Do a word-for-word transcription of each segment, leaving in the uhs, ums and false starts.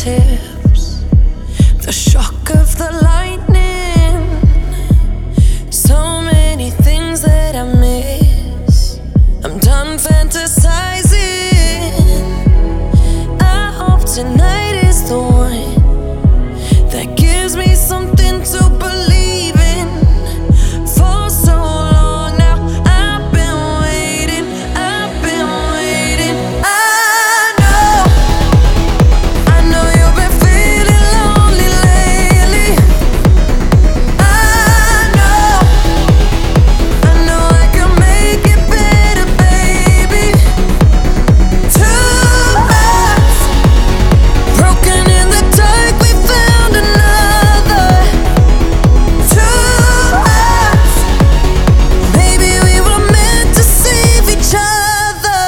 fingertips, the shock of the lightning. So many things that I miss. I'm done fantasizing. I hope tonight is the one that gives me something to believe in. For so long now, I've been waiting, I've been waiting. I know, I know you've been feeling lonely lately. I know, I know I can make it better, baby. Two hearts broken in the dark, we found another. Two hearts, maybe we were meant to save each other.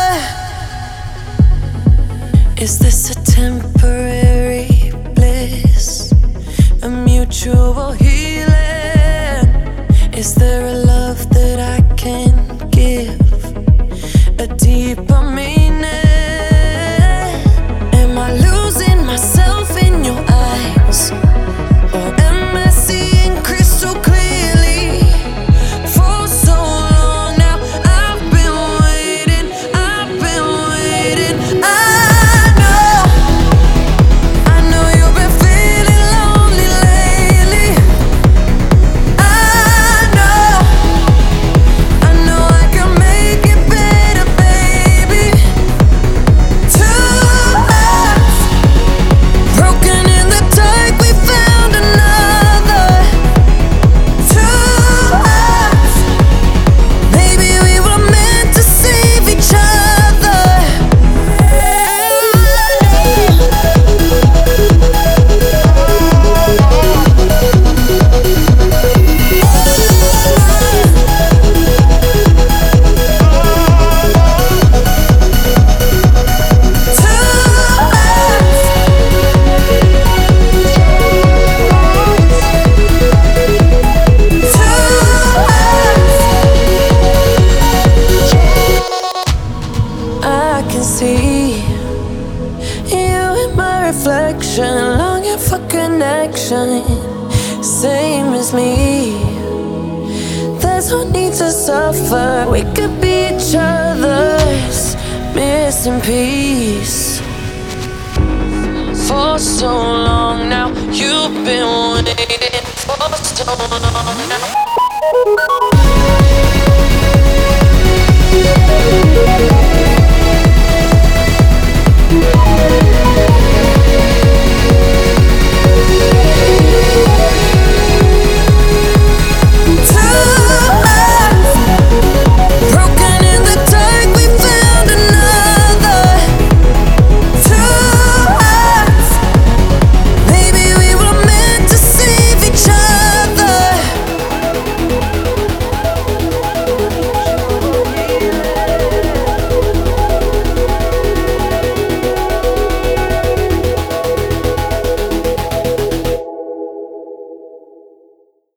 Is this a temporary bliss, a mutual healing? Is there a love that I can give, a deeper meaning? Am I losing myself in your eyes, or am I seeing crystal clearly? For so long now, I've been waiting, I've been waiting. I know, I know you've been feeling lonely lately. I know, I know I can make it better, baby. Two hearts broken in the dark, we found another. Two hearts, maybe we were meant to save each other. I can see you in my reflection, longing for connection, same as me. There's no need to suffer, we could be each other's missing piece. For so long now, you've been waiting for so long now.